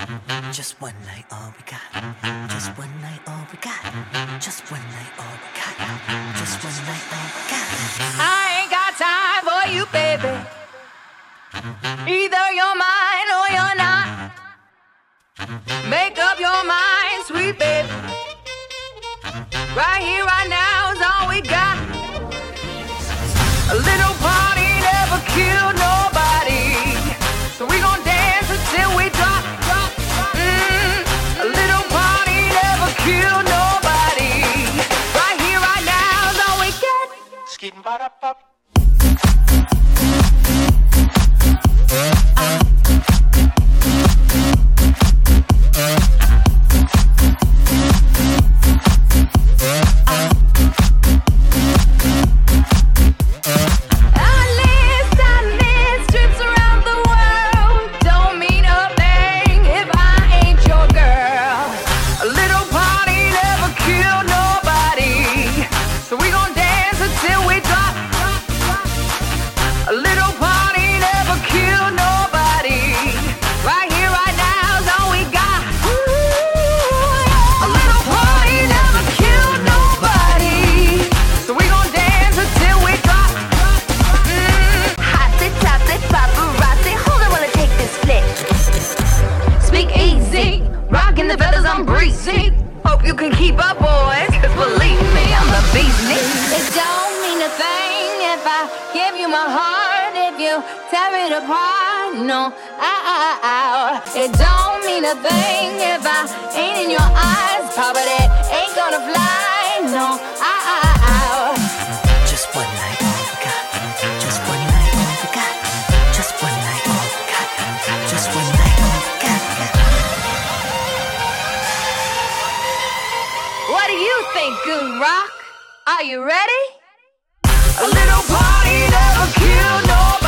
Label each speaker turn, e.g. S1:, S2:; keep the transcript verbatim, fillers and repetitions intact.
S1: Just one night, all we got. Just one night, all we got. Just one night, all we got. Just one night, all we got.
S2: I ain't got time for you, baby. Either you're mine or you're not. Make up your mind, sweet baby. Right here, right now is all we got. A little party never killed nobody, so we gon' dance until we drop, drop, drop. Mm, a little party never killed nobody. Right here, right now is all we got.
S3: Skidding ba da pop.
S2: Hope you can keep up, boys, cause believe me, I'm the beast. It don't mean a thing if I give you my heart, if you tear it apart, no, ow, ow, ow. It don't mean a thing if I ain't in your eyes, poverty ain't gonna fly, no, ow, ow, ow.
S1: Just one night, all we got. Just one night, all we got. Just one night, all we got. Just one night, all we got.
S2: What do you think, Goon Rock? Are you ready? A little party never killed nobody.